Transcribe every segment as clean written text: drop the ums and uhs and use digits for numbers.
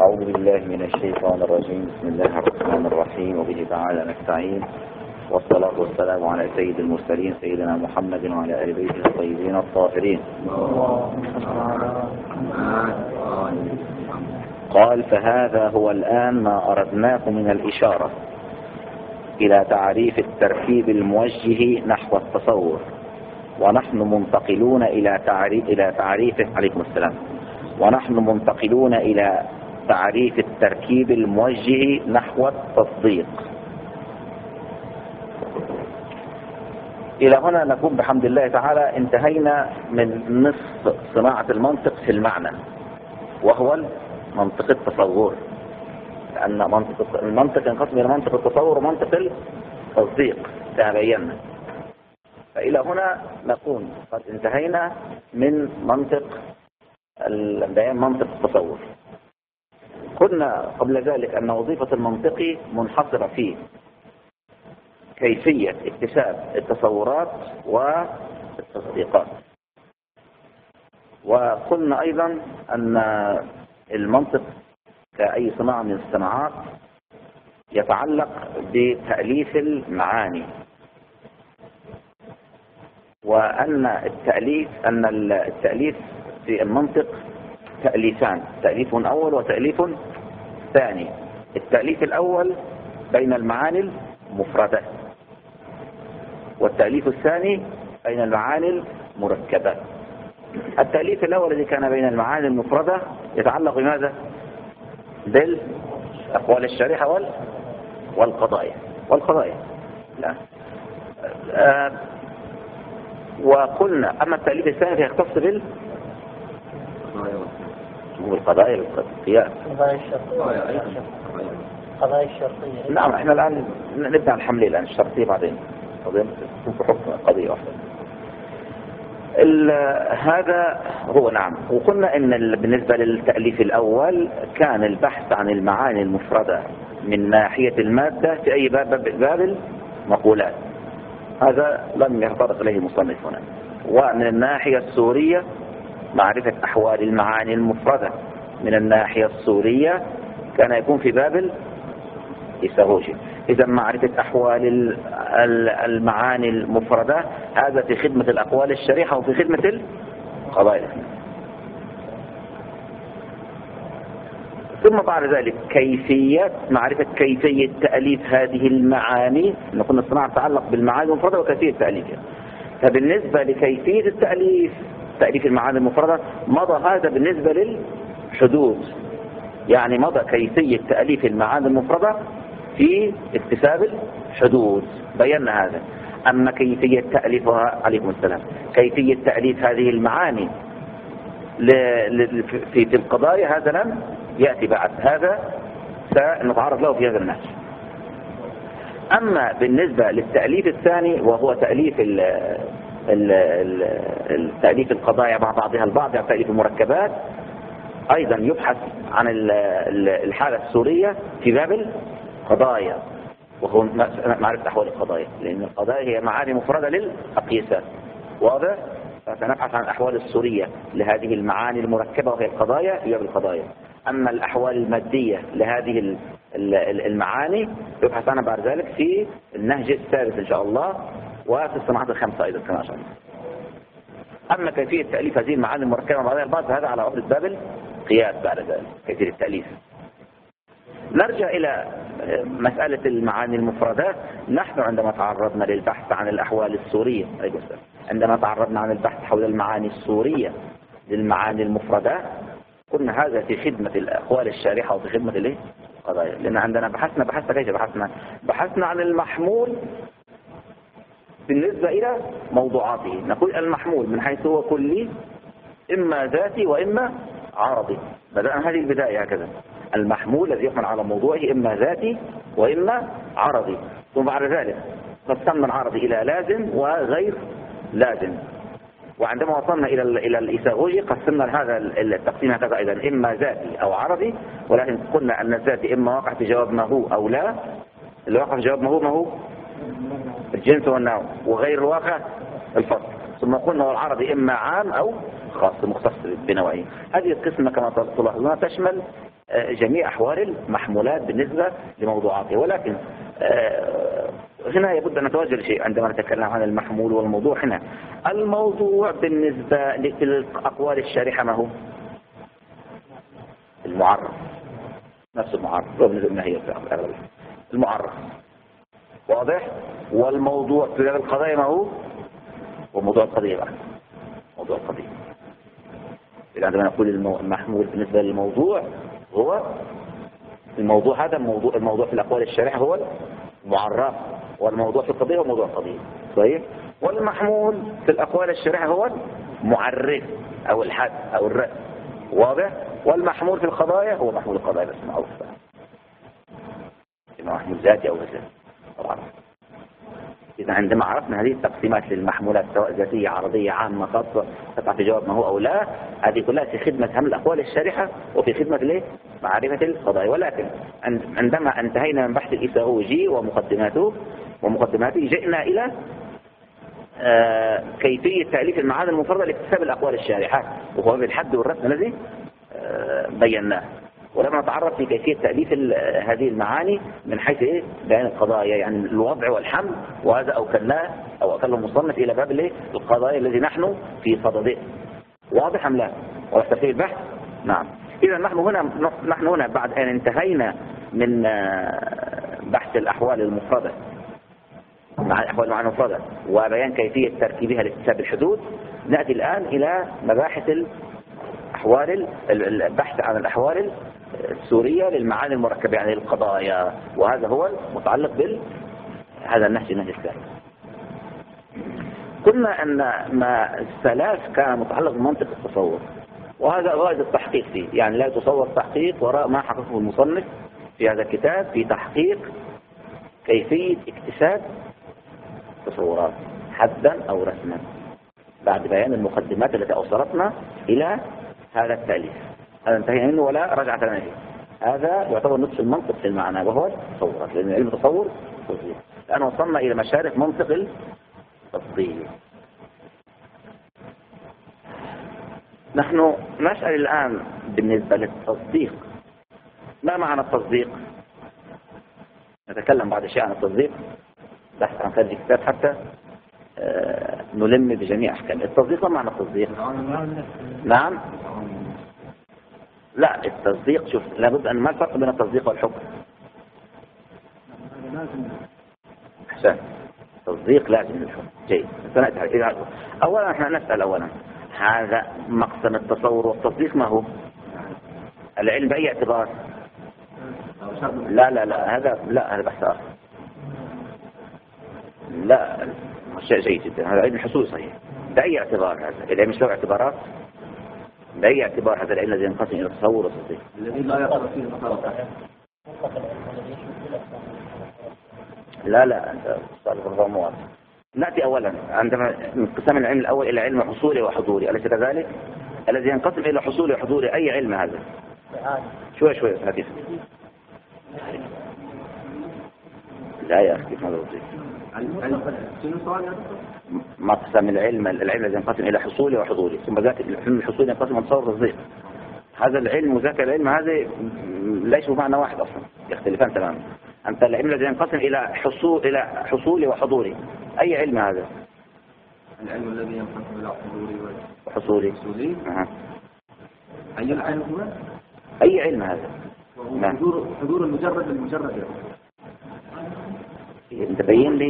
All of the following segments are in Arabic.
أعوذ بالله من الشيطان الرجيم. بسم الله الرحمن الرحيم، وبه تعالى نستعين، والصلاة والسلام على سيد المرسلين سيدنا محمد وعلى آل بيته الطيبين الطاهرين. قال: فهذا هو الآن ما أردناه من الإشارة إلى تعريف التركيب الموجه نحو التصور، ونحن منتقلون إلى تعريفه. عليكم السلام. ونحن منتقلون إلى تعريف التركيب الموجه نحو التصديق. إلى هنا نكون بحمد الله تعالى انتهينا من نصف صناعة المنطق في المعنى، وهو منطق التصور، لأن المنطق ينقسم إلى منطق التصور ومنطق التصديق كما بينا. فإلى هنا نكون قد انتهينا من منطق التصور. قلنا قبل ذلك أن وظيفة المنطقي منحصرة في كيفية اكتساب التصورات والتصديقات. وقلنا أيضا أن المنطق كأي صناعة من الصناعات يتعلق بتأليف المعاني، وأن التأليف في المنطق تأليفان: تأليف أول وتأليف ثاني. التأليف الأول بين المعاني المفردة، والتأليف الثاني بين المعاني المركبة. التأليف الأول الذي كان بين المعاني المفردة يتعلق بماذا؟ بالأقوال الشريحة والقضايا. لا. وقلنا أما التأليف الثاني فيختص بالقضايا والقياس. قضايا الشرطية. نعم، احنا الآن نبدأ الحملية الآن الشرطية، بعدين تكون في حكم قضية واحدة. هذا هو. نعم. وقلنا ان بالنسبة للتأليف الأول كان البحث عن المعاني المفردة من ناحية المادة في أي باب المقولات، هذا لم يتطرق إليه المصنف هنا. ومن الناحية السورية معرفة أحوال المعاني المفردة من الناحية السورية كان يكون في باب الإيثاغوجي. إذا معرفة أحوال المعاني المفردة هذا في خدمة الأقوال الشريحة وفي خدمة القضايا. ثم بعد ذلك معرفة كيفية تأليف هذه المعاني. نقول الصناعة تتعلق بالمعاني المفردة وكيفية تأليفها. فبالنسبة لكيفية تأليف المعاني المفردة مضى هذا بالنسبة للحدود، يعني مضى كيفية تأليف المعاني المفردة في اكتساب الحدود، بينا هذا. أما كيفية تأليفها، عليكم السلام، كيفية تأليف هذه المعاني في القضايا هذا لم يأتي بعد، هذا سنتعرض له في هذا النهج. أما بالنسبة للتأليف الثاني وهو تأليف تأليف القضايا مع بعضها البعض، يعني تأليف المركبات، أيضا يبحث عن الحالة السورية في باب القضايا، وهو معرفة أحوال القضايا، لأن القضايا هي معاني مفردة للأقيسة، واضح؟ فسنبحث عن الأحوال السورية لهذه المعاني المركبة وهي القضايا في باب القضايا. أما الأحوال المادية لهذه المعاني يبحث عنها بعد ذلك في النهج الثالث إن شاء الله، وفي الصناعات الخمسة أيضا كما شاء الله. أما كيفية تأليف هذه المعاني المركبة مع بعضها البعض هذا على عهدة باب القياس. بعد ذلك كيفية التأليف. نرجع إلى مسألة المعاني المفردات. نحن عندما تعرضنا للبحث عن الأحوال السورية، عندما تعرضنا عن البحث حول المعاني السورية للمعاني المفردات، قلنا هذا في خدمة الأقوال الشارحة وفي خدمة القضايا، لأن عندنا بحثنا كيف بحثنا عن المحمول بالنسبة إلى موضوعاته. نقول المحمول من حيث هو كلي، إما ذاتي وإما عرضي. بدأنا هذه البداية هكذا: المحمول الذي يحمل على موضوعه إما ذاتي وإما عرضي. ثم بعد ذلك قسمنا العرضي إلى لازم وغير لازم. وعندما وصلنا إلى الإيثاغوجي قسمنا هذا التقسيم هكذا أيضا: إما ذاتي أو عرضي. ولكن قلنا أن الذاتي إما واقع في جواب ما هو أو لا. اللي واقع في جواب ما هو الجنس والنوع، وغير الواقع الفصل. ثم قلنا والعرضي إما عام أو خاص مختص بنوعين. هذه القسمة كما تلاحظون تشمل جميع أحوال المحمولات بالنسبة لموضوعاته. ولكن هنا يبد أن نتوجه لشيء عندما نتكلم عن المحمول والموضوع. هنا الموضوع بالنسبة للأقوال الشارحة ما هو؟ المعرف، نفس المعرف بالنسبة هي المعرف، واضح؟ والموضوع في باب القضايا ما هو؟ وموضوع القضية بقى موضوع القضية. إذا عندما نقول المحمول بالنسبة للموضوع هو الموضوع، هذا الموضوع في الأقوال الشارحة هو المعرف، والموضوع في القضية هو موضوع القضية، صحيح؟ والمحمول في الأقوال الشارحة هو المعرف أو الحد أو الرأس، واضح؟ والمحمول في القضايا هو محمول القضايا بس معروف بقى، إما محمول ذاتي أو غير ذاتي طبعا. إذا عندما عرفنا هذه التقسيمات للمحمولات سواء ذاتية عرضية عامة خاصة تقع في جواب ما هو أو لا، هذه كلها في خدمة هم الأقوال الشارحة وفي خدمة معرفة القضايا. ولكن عندما انتهينا من بحث الإساؤولوجي ومقدماته جئنا إلى كيفية تأليف المعاني المفردة لاكتساب الأقوال الشارحة، وهو بالحد والرسم الذي بيناه. ولما نتعرف في كيفية تأليف هذه المعاني من حيث بيان القضايا، يعني الوضع والحمل، وهذا أوكلناه أو أوكله المصنف إلى باب القضايا الذي نحن في صدده. واضح أم لا؟ واضح في البحث؟ نعم. إذا نحن هنا بعد أن انتهينا من بحث الأحوال المفردة مع الأحوال المعاني المفردة وبيان كيفية تركيبها لاكتساب الحدود، نأتي الآن إلى مباحث البحث عن الأحوال السورية للمعاني المركبة يعني القضايا، وهذا هو متعلق هذا النهج الثاني. قلنا أن ما الثلاث كان متعلق بمنطق التصور، وهذا غاية التحقيق فيه، يعني لا يتصور تحقيق وراء ما حققه المصنف في هذا الكتاب في تحقيق كيفية اكتساب تصورات حدا أو رسما بعد بيان المقدمات التي أوصلتنا إلى هذا التأليف. هذا انتهينا منه ولا رجعة لنا فيه. هذا يعتبر نصف المنطق في المعنى وهو التصورات، لأن علم التصور تصديق. الآن وصلنا إلى مشارف منطق التصديق. نحن نسأل الآن بالنسبة للتصديق، ما معنى التصديق؟ نتكلم بعد شيء عن التصديق، بحث عن هذا الكتاب حتى نلم بجميع أحكام التصديق. ما معنى التصديق؟ نعم. لا، التصديق شوف لابد أن ما الفرق بين التصديق والحكم؟ أحسن، التصديق لازم للحكم. جيد. أولا احنا نسأل أولا هذا مقسم التصور والتصديق ما هو؟ العلم بأي اعتبار؟ لا هذا بحث آخر. لا شيء جيد جدا، هذا علم الحصول صحيح. بأي اعتبار هذا العلم؟ مش له اعتبارات؟ بأي اعتبار هذا العلم الذي ينقسم إلى تصور وتصديق؟ الذي لا يقر فيه المخالفة. لا أنت صالح الضموات. نأتي أولا عندما انقسام العلم الأول إلى علم حصولي وحضوري، أليس كذلك؟ الذي ينقسم إلى حصولي وحضوري أي علم هذا؟ شوي حديث. لا يا أخي كيف هذا الوظيف؟ مقسم العلم الذي ينقسم إلى حصولي وحضوري، ثم ذاك العلم الحصولي ينقسم إلى تصور وتصديق. هذا العلم وذاك العلم هذا ليسوا معنى واحد أصلا، يختلفان تماما. أنت العلم الذي ينقسم إلى حصولي وحضوري أي علم هذا؟ العلم الذي ينقسم إلى حصولي. أي علم هو؟ أي علم هذا؟ حضور المجرد للمجرد. انت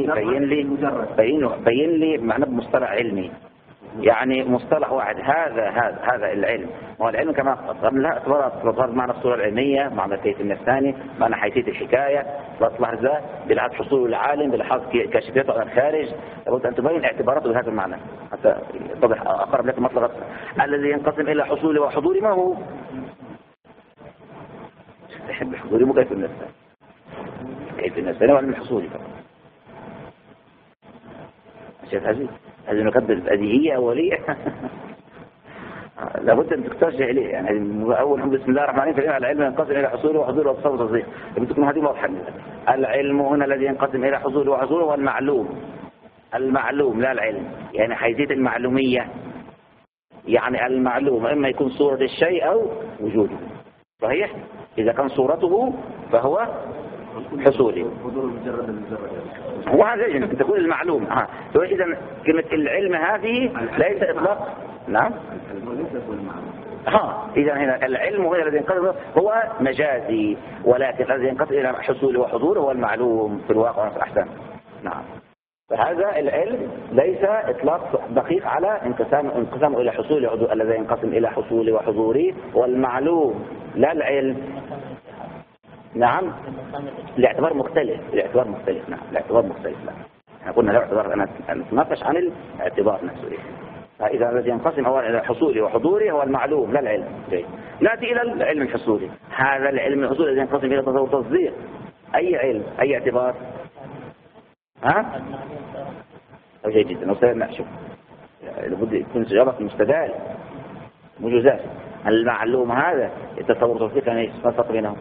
بين لي معنى بمصطلح علمي، يعني مصطلح واحد. هذا العلم، هو العلم كما قبلها اعتبارات معنى الصورة العلمية، معنى كيف الثاني، معنى حيثية الحكاية، لحظة بلحظ حصول العالم، بلحظ كشفيته عن الخارج. لابد أن تبين اعتباراته بهذا المعنى حتى يتضح أقرب لك مطلق. الذي ينقسم إلى حصولي وحضوري ما هو؟ تحب الحضوري مو كيف النفس، كيف النفس هو علم الحصولي فقط. شايف هذه نقدر البديهية أولية. لابد أن ترجع إليه، يعني أول بسم الله الرحمن الرحيم فإن العلم ينقسم إلى حصول وحضور وتصور وتصديق. لابد تكون هذه واضحة. العلم هنا الذي ينقسم إلى حصول وحضور هو المعلوم لا العلم، يعني حيثية المعلومية، يعني المعلوم إما يكون صورة الشيء أو وجوده. صحيح؟ إذا كان صورته فهو حصولي. حضور المجرد المجرد. وهذا أنت تقول المعلوم. إذا كلمة العلم هذه ليس إطلاق. نعم. إذا هنا العلم هو الذي ينقسم، هو مجازي، ولكن الذي ينقسم إلى حصول وحضور هو المعلوم في الواقع وفي الأحكام. نعم. فهذا العلم ليس إطلاق دقيق على انقسام إلى حصول وحضور. الذي ينقسم إلى حصول وحضور والمعلوم لا العلم. نعم. الاعتبار مختلف. نعم. الاعتبار مختلف. لا. احنا قلنا لا اعتبار، أنا نتناقش عن الاعتبار نفسه. فإذا الذي ينقسم أولا إلى حصولي وحضوري هو المعلوم لا العلم. نأتي إلى العلم الحصولي. هذا العلم الحصولي الذي ينقسم إلى تصور تصديق. أي علم؟ أي اعتبار؟ جيد جدا. وسنشوف لابد يكون سجارة مستدال مجوزات. المعلوم هذا التصور تصديق يعني ما فرق بينهم؟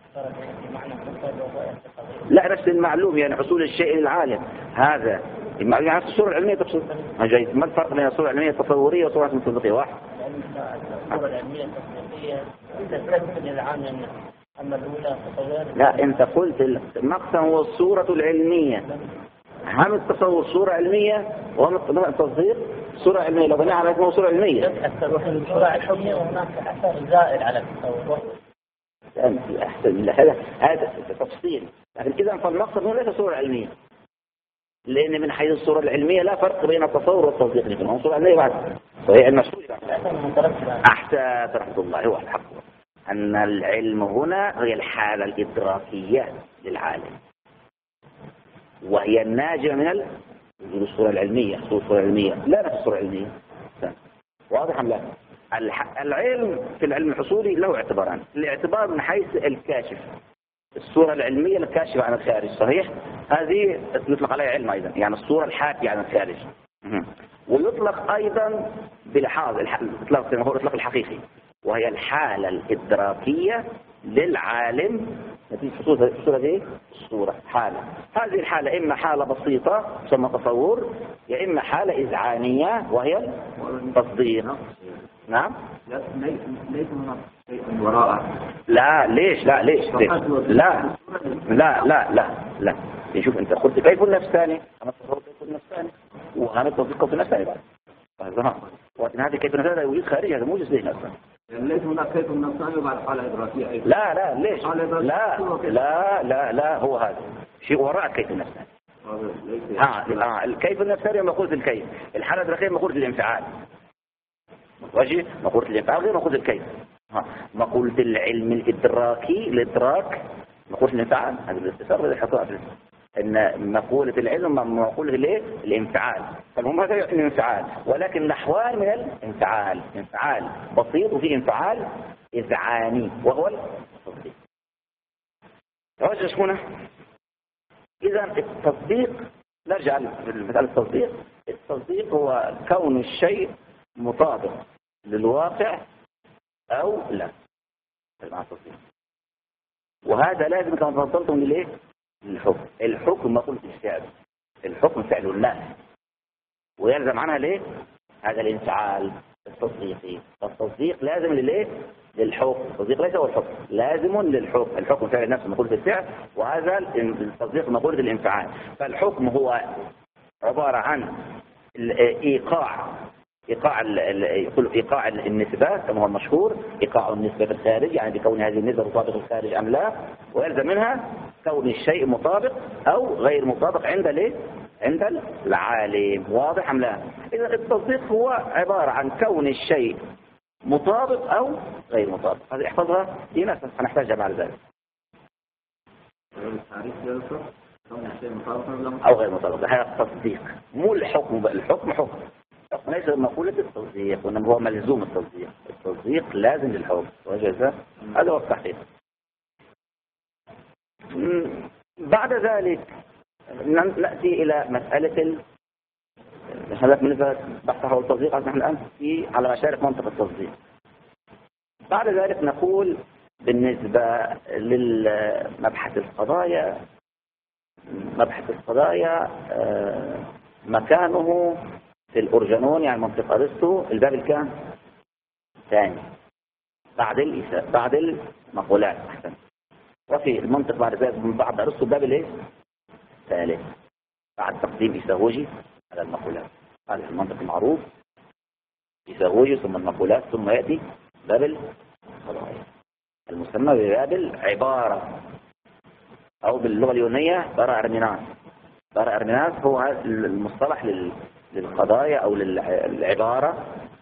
لا، نفس المعلوم يعني حصول الشيء للعالم. هذا المعلوم يعني الصورة العلمية تقصد. جيد. ما الفرق بين الصورة العلمية التصورية والصورة التصديقية؟ واحد. الصورة العلمية التصديقية تستخدم العالم، أما الأولى تصور. لا، أنت قلت المقسم هو الصورة العلمية. هم التصور صورة علمية وهم التصديق صورة علمية. لو بناء على اسمه صورة علمية. الصورة العلمية وهناك أثر زائد على التصور. أنت أحسن. هذا تفصيل. لكن إذا فالمقصد هو ليس صورة علمية، لأن من حيث الصورة العلمية لا فرق بين التصور والتصديق. لكن صورة علمية بعد وهي المسؤول. أحسن رحمة الله. هو الحق أن العلم هنا هي الحالة الإدراكية للعالم، وهي الناجمة من الصورة العلمية. الصورة العلمية لا نفس الصورة العلمية. واضح أم لا؟ العلم في العلم الحصولي له اعتباران. الاعتبار من حيث الكاشف، الصورة العلمية الكاشفة عن الخارج، صحيح؟ هذه يطلق عليها علم أيضا، يعني الصورة الحاكية عن الخارج. ويطلق أيضا بلحاظ الإطلاق الحقيقي، وهي الحالة الإدراكية للعالم نتيجة حصول الصورة دي. الصورة حالة، هذه الحالة إما حالة بسيطة تسمى تصور، يا إما حالة إذعانية وهي التصديق. نعم. ليس هناك شيء وراءه. لا ليش؟ لا. شوف أنت قلت كيف النفس ثاني، أنا تصور كيف النفس ثاني، وأنا تصديق كيف النفس ثاني بعد. ولكن هذه كيف النفس هذا يوجد خارج، هذا موجود ذهن أصلا. يعني ليس هناك كيف النفس ثاني وبعد حالة إدراكية أيضا. لا ليش؟ لا هو هذا شيء وراء كيف النفس ثاني. الكيف النفس ثاني مقولة الكيف. الحالة الإدراكية مقولة الانفعال. مقولة الانفعال غير مقولة الكيف. مقولة العلم الإدراكي الإدراك مقولة الانفعال. هذا الاختصار الذي حطوه ان مقولة العلم مقولة الايه؟ الانفعال. فالهم هذا الانفعال، ولكن نحوان من الانفعال. انفعال بسيط وفي انفعال إذعاني وهو التصديق. توجه هنا. إذا التصديق، نرجع لمثال التصديق. التصديق هو كون الشيء مطابق للواقع أو لا. وهذا لازم كما تفضلتم للإيه؟ الحكم. الحكم مقولة الفعل. الحكم فعل الناس، ويلزم عنها ليه؟ هذا الانفعال التصديقي. التصديق لازم لليه؟ للحكم. التصديق ليس هو الحكم، لازم للحكم. الحكم فعل النفس مقولة الفعل، وهذا التصديق مقولة الانفعال. فالحكم هو عبارة عن إيقاع النسبة كما هو المشهور، إيقاع النسبة في الخارج، يعني بكون هذه النسبة تطابق الخارج أم لا، ويلزم منها كون الشيء مطابق أو غير مطابق عند العالم. واضح أم لا؟ إذا التصديق هو عبارة عن كون الشيء مطابق أو غير مطابق. هذه احفظها في ناس هنحتاجها بعد ذلك. أو غير مطابق، هذا التصديق. مو الحكم بقى. الحكم حكم ليس مقولة التصديق، وإنما هو ملزوم التصديق. التصديق لازم للحكم. وجزاء هذا هو التحقيق. بعد ذلك نأتي إلى مسألة هذا بالنسبة بحث حول التصديق. نحن الآن على مشارف منطقة التصديق. بعد ذلك نقول بالنسبة للمبحث القضايا، مبحث القضايا مكانه في الأورجانون، يعني منطقة أرسطو، الباب الكام؟ ثاني. بعد المقولات أحسن. وفي المنطق بعد ذلك بعد أرسطو باب الايه؟ ثالث بعد تقديم إيثاغوجي على المقولات. هذا في المنطق المعروف إيثاغوجي ثم المقولات ثم يأتي باب القضايا المسمى بباب العبارة أو باللغة اليونانية بارا أرميناس. بارا أرميناس هو المصطلح للقضايا أو للعبارة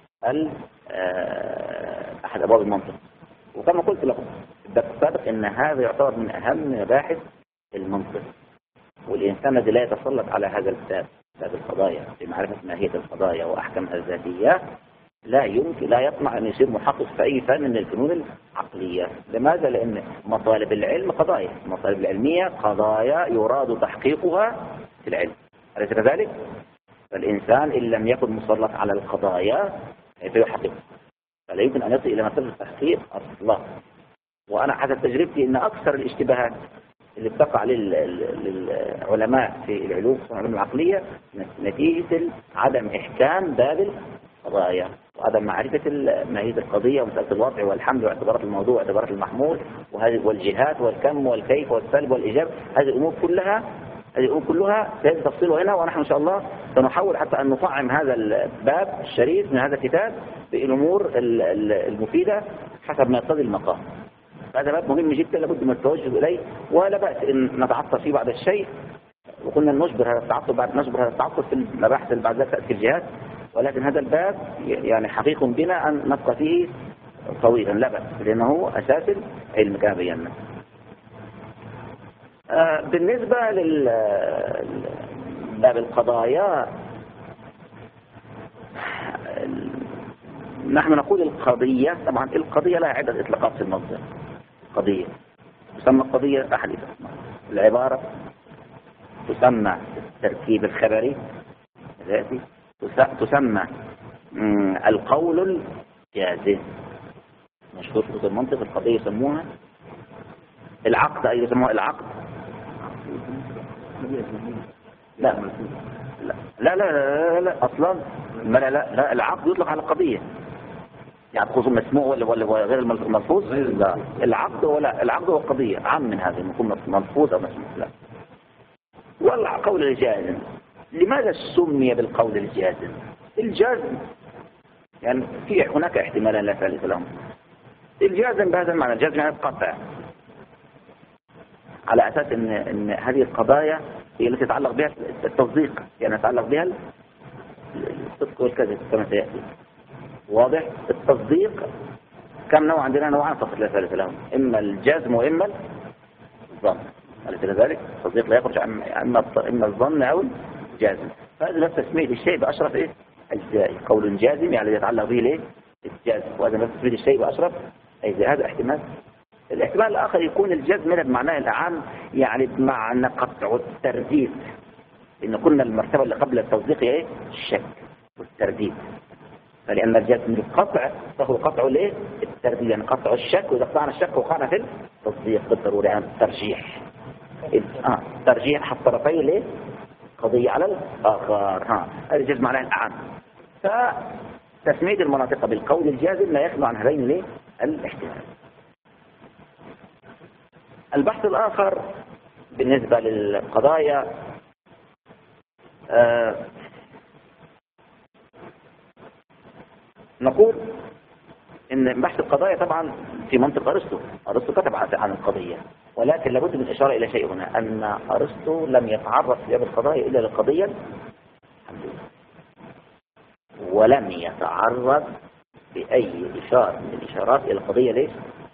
أحد أبواب المنطق. وكما قلت لكم في الدرس السابق إن هذا يعتبر من أهم مباحث المنطق، والإنسان الذي لا يتسلط على هذا الباب، باب القضايا في معرفة ماهية القضايا وأحكامها الذاتية، لا يطمع أن يصير محقق في أي فن من الفنون العقلية. لماذا؟ لأن مطالب العلم قضايا، المطالب العلمية قضايا يراد تحقيقها في العلم، أليس كذلك؟ فالإنسان إن لم يكن مسلط على القضايا كيف يحققها؟ فلا يمكن أن يصل إلى مسألة التحقيق أصلا. وأنا حسب تجربتي أن أكثر الاشتباهات اللي بتقع للعلماء في العلوم والعلوم العقلية نتيجة عدم إحكام باب القضايا وعدم معرفة ماهية القضية ومسألة الوضع والحمل واعتبارات الموضوع واعتبارات المحمول والجهات والكم والكيف والسلب والإيجاب. هذه الأمور كلها سيجب تفصيلها هنا، ونحن إن شاء الله سنحاول حتى أن نطعم هذا الباب الشريف من هذا الكتاب بالأمور المفيدة حسب ما يقتضي المقام. هذا باب مهم جدا لابد من التوجه إليه، ولا بأس إن نتعطل فيه بعد الشيء، وكنا نجبر هذا التعطل في المباحث اللي بعد ذلك تأتي الجهات، ولكن هذا الباب يعني حقيق بنا أن نبقى فيه طويلا لا بأس، لأنه أساس العلم كما بينا. بالنسبة لباب القضايا نحن نقول القضية، طبعا القضية لها عدة إطلاقات في المصدر. قضية تسمى القضية أحد اسمها العبارة، تسمى التركيب الخبري ذاتي، تسمى القول الجازم. مشهور في المنطق القضية يسموها العقد، أي يسموها العقد. لا لا لا لا, لا أصلا لا العقد يطلق على القضية، يعني خصوصا مسموع ولا غير الملفوظ. لا العقد هو القضية عام من هذا، يكون ملفوظ أو مسموع. لا والقول الجازم، لماذا سمي بالقول الجازم؟ الجازم يعني في هناك احتمالا لا ثالث لهم. الجازم بهذا المعنى، الجازم يعني القطع، على أساس إن هذه القضايا هي التي تتعلق بها التصديق، يعني يتعلق بها الصدق والكذب كما سيأتي. واضح؟ التصديق كم نوع عندنا؟ نوعان فقط لا ثالث لهم، إما الجزم وإما الظن. أليس كذلك؟ التصديق لا يخرج عن إما الظن أو الجازم. فهذا نفس تسمية الشيء بأشرف أجزائه. قول جازم يعني يتعلق به ليه؟ الجازم، وهذا نفس تسمية الشيء بأشرف أجزائه. هذا احتمال. الاحتمال الآخر يكون الجزم هنا بمعناه الأعم، يعني بمعنى قطع الترديد، إن كنا المرتبة اللي قبل التصديق هي الشك والترديد. فلأن الجزم القطع فهو قطع ليه؟ الترديد، يعني قطع الشك، وإذا قطعنا الشك وقعنا في التصديق بالضرورة، يعني الترجيح. ترجيح أحد طرفي ليه؟ قضية على الآخر. هذا الجزم معناه الأعم. فتسمية المناطق بالقول الجازم لا يخلو عن هذين ليه؟ الاحتمال. البحث الآخر بالنسبة للقضايا نقول إن بحث القضايا طبعا في منطق أرسطو كتب عن القضية، ولكن لابد من الإشارة إلى شيء هنا، أن أرسطو لم يتعرض في باب القضايا إلا للقضية ولم يتعرض بأي إشارة من الإشارات إلى القضية. ليش؟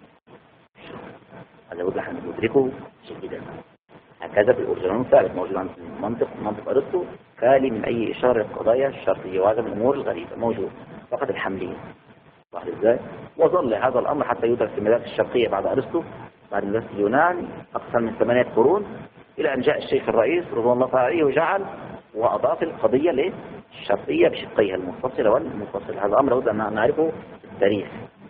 هذا لابد نحن ندركه جيدا. هكذا في الأورجنال الثالث موجود عند منطق أرسطو خالي من أي إشارة للقضايا الشرطية، وهذا من الأمور الغريبة موجود، فقط الحملية. صح إزاي؟ وظل هذا الأمر حتى يدرس في المدارس الشرقية بعد أرسطو، بعد مدارس اليونان أكثر من 8 قرون، إلى أن جاء الشيخ الرئيس رضوان الله تعالى وجعل وأضاف القضية للشرقية بشقيها المتصلة والمنفصلة. هذا أمر لابد أن نعرفه في التاريخ.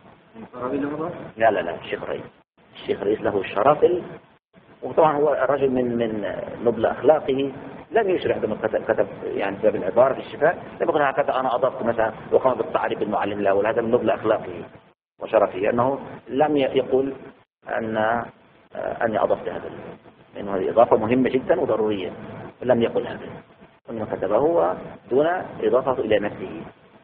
لا الشيخ الرئيس له الشرف، وطبعا هو الرجل من نبل أخلاقه لم يشرح عندما كتب يعني باب العبارة في الشفاء، لم يقول هكذا أنا أضفت مثلا وقام بالتعريف بالمعلم الأول، هذا من نبل أخلاقه. وشرفه، أنه لم يقول أني أضفت هذا، لأنه هذه إضافة مهمة جدا وضرورية، لم يقل هذا، إنما كتبه دون إضافة إلى نفسه.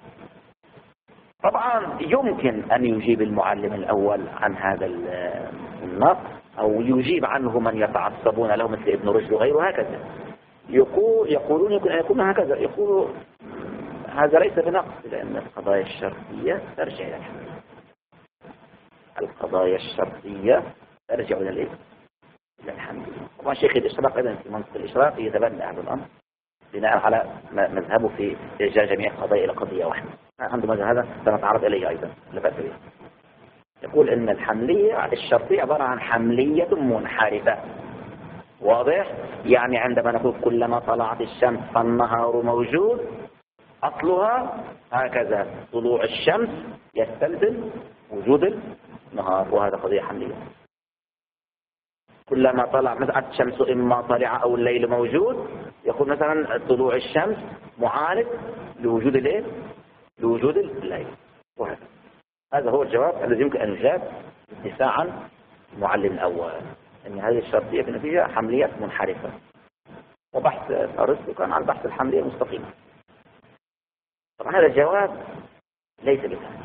طبعا يمكن أن يجيب المعلم الأول عن هذا النقص، أو يجيب عنه من يتعصبون له مثل ابن رشد وغيره هكذا، يقولون يمكن أن يكون هكذا، يقولوا هذا ليس بنقص، لأن القضايا الشرطية ترجع إلى الحملية. القضايا الشرطية ترجع إلى الحملية. طبعا شيخ الإشراق أيضا في منطق الإشراق يتبنى هذا الأمر بناء على مذهبه في إرجاع جميع القضايا إلى قضية واحدة. عنده مذهب هذا سنتعرض إليه أيضا، لا بأس به. يقول إن الحملية الشرطية عبارة عن حملية منحرفة. واضح؟ يعني عندما نقول كلما طلعت الشمس فالنهار موجود، أصلها هكذا، طلوع الشمس يستلزم وجود النهار، وهذا قضية حملية. كلما طلع مثلا الشمس إما طلع أو الليل موجود، يكون مثلا طلوع الشمس معالج لوجود لوجود الليل، وهكذا. هذا هو الجواب الذي يمكن أن يجاب دفاعا المعلم الأول، أن هذه الشرطية في النتيجة حملية منحرفة. وبحث أرسطو كان عن بحث الحملية المستقيمة. طبعا هذا الجواب ليس بسهل،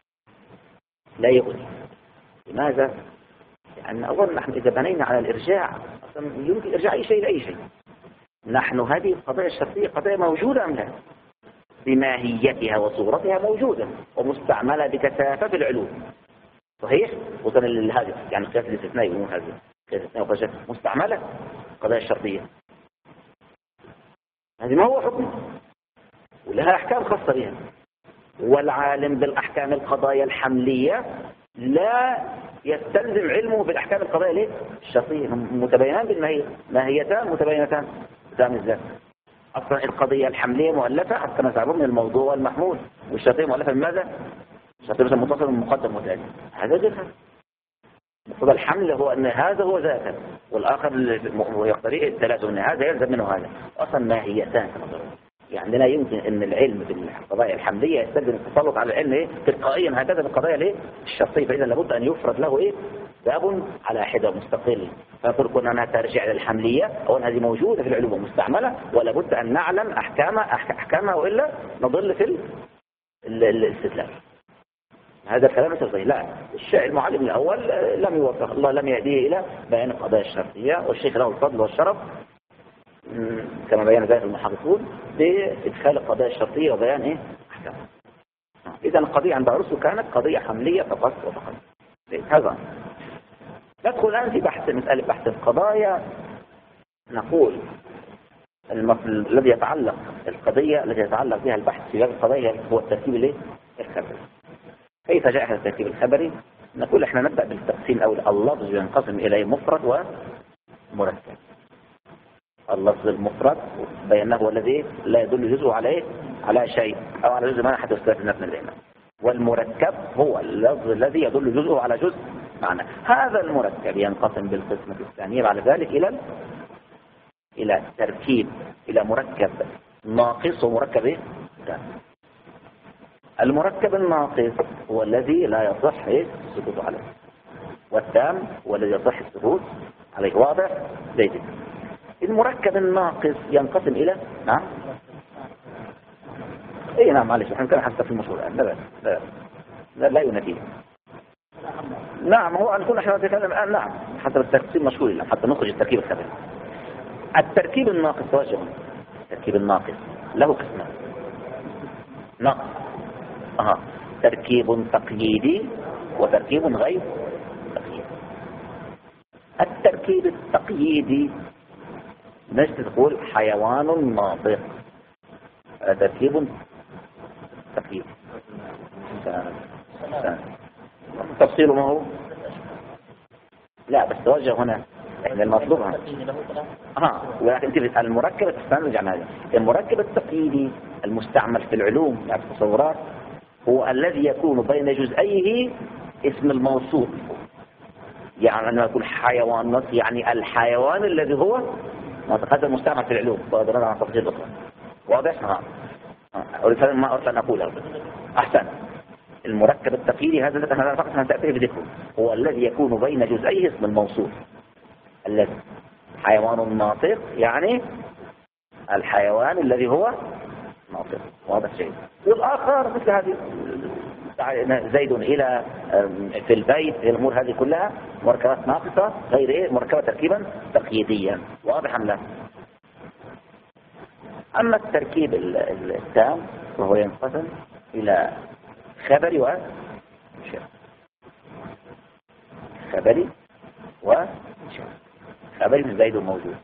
لا يغني. لماذا؟ لأن أولا نحن إذا بنينا على الإرجاع يمكن إرجاع أي شيء لأي شيء. نحن هذه القضايا الشرطية قضايا موجودة أم لا؟ بماهيتها وصورتها موجودة ومستعملة بكثافة في العلوم. صحيح؟ وصلنا لهذا يعني قياس الاستثناء يقولون هذا قياس الاستثناء مستعملة القضايا الشرطية. هذه ما هو حكم ولها أحكام خاصة بها. والعالم بالأحكام القضايا الحملية لا يستلزم علمه بالأحكام القضايا الشرطية، متباينان بالماهية، ماهيتان متباينتان قدام الذات. أصلا القضية الحملية مؤلفة حتى نزعبه من الموضوع والمحمول، والشرطية مؤلفة من ماذا؟ الشرطية مثلا متصل من مقدم وتالي. هذا جهة مقتضى الحمل هو أن هذا هو ذاته والآخر يقتضي التلازم، أن هذا يلزم منه هذا. أصلا ماهيتان كما ضروري. يعني لا يمكن أن العلم بالقضايا الحملية يستلزم التسلط على العلم تلقائيا هكذا بالقضايا الشرطية، فإذا لابد أن يفرض له باب على حدة مستقل. فنقول كنا أنها ترجع إلى الحملية، أو أن هذه موجودة في العلوم مستعملة، ولا بد أن نعلم أحكامها وإلا نضل في الاستدلال. هذا الكلام ليس صحيح. لا، الشيء المعلم الأول لم يوفق الله، لم يهديه إلى بيان القضايا الشرطية، والشيخ له الفضل والشرف كما بيان ذلك المحققون بإدخال القضايا الشرطية وبيان أحكامها. إذا القضية عند أرسطو كانت قضية حملية فقط وفقط. هذا ندخل الآن في مسألة بحث القضايا. نقول الذي يتعلق القضية التي يتعلق بها البحث في باب القضايا هو الترتيب الخبري. كيف جاء هذا الترتيب الخبري؟ نقول احنا نبدأ بالتقسيم الأول. اللفظ ينقسم إلى مفرد ومركب. اللفظ المفرد بينه هو الذي لا يدل جزء على شيء أو على جزء ما حتى يستثنى من الإيمان. والمركب هو اللفظ الذي يدل جزءه على جزء معنى. هذا المركب ينقسم بالقسمة الثانية بعد ذلك إلى تركيب، إلى مركب ناقص ومركب تام. المركب الناقص هو الذي لا يصح السكوت عليه، والتام هو الذي يصح السكوت عليه. واضح؟ زي المركب الناقص ينقسم إلى نعم معلش احنا كان حتى في المشهور لا يناديه. نعم هو نكون احنا نتكلم الآن. نعم حتى التقسيم مشهور حتى نخرج التركيب الخبري. التركيب الناقص واجب. التركيب الناقص له قسمان. ناقص تركيب تقييدي وتركيب غير تقييدي. التركيب التقييدي نجد تقول حيوان ناطق، تركيب تقييدي. تفصيله ما هو؟ لا بس توجه هنا يعني المطلوب ولكن انت المركب تستنرجع عن هذا. المركب التقييدي المستعمل في العلوم يعني التصورات هو الذي يكون بين جزئيه اسم الموصول. يعني أنا أقول حيوان يعني الحيوان الذي هو هذا المستعمل في العلوم بغض عن تفصيل أخرى. واضح؟ أريد ما أردت أن أقوله. أحسن. المركب التقييدي هذا فقط سنتأتي بذكره، هو الذي يكون بين جزئيه اسم الموصول. الذي حيوان ناطق يعني الحيوان الذي هو ناطق، واضح شيء. والآخر مثل هذه زيد إلى في البيت، الأمور هذه كلها مركبات ناقصة غير إيه مركبة تركيبا تقييديا، واضح أم لا؟ أما التركيب التام وهو ينقسم إلى خبري وشرط. خبري وشرط. خبري من زيد موجود،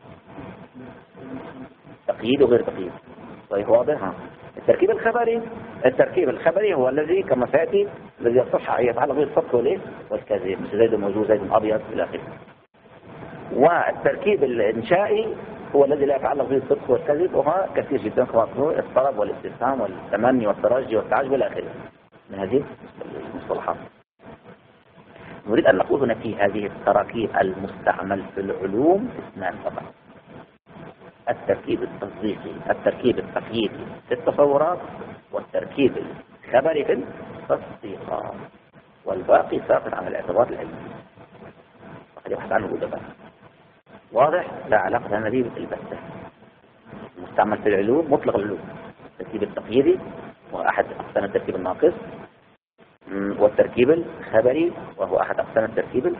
تقييد وغير تقييد. طيب واضح. التركيب الخبري هو الذي كما سيأتي الذي يصح يتعلق به الصدق والايه والكذب، مثل زيد موجود، زيد ابيض الى اخره. والتركيب الانشائي هو الذي لا يتعلق به الصدق والكذب، وهو كثير جدا كما تقول الطلب والاستفهام والتمني والترجي والتعجب الى اخره من هذه المصطلحات. نريد ان نقول هنا في هذه التراكيب المستعمل في العلوم اثنان فقط: التركيب التصديقي، التركيب التقييدي في التصورات، والتركيب الخبري في التصديقات، والباقي ساقط عن الاعتبار العلمي فقد يبحث عنه الأدباء. واضح؟ لا علاقة لنا به البتة. المستعمل في العلوم مطلق العلوم: التركيب التقييدي وهو أحد أقسام التركيب الناقص، والتركيب الخبري وهو أحد أقسام التركيب.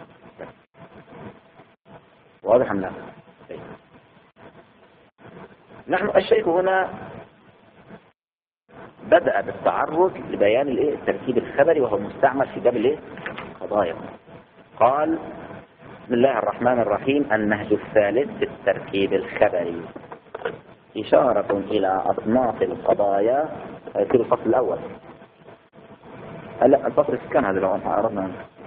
واضح أم لا؟ نحن الشيخ هنا بدأ بالتعرض لبيان التركيب الخبري وهو مستعمل في باب القضايا. قال: بسم الله الرحمن الرحيم: النهج الثالث في التركيب الخبري، إشارة إلى أصناف القضايا. في الفصل الأول. لا، الفصل كان هذا لو أردنا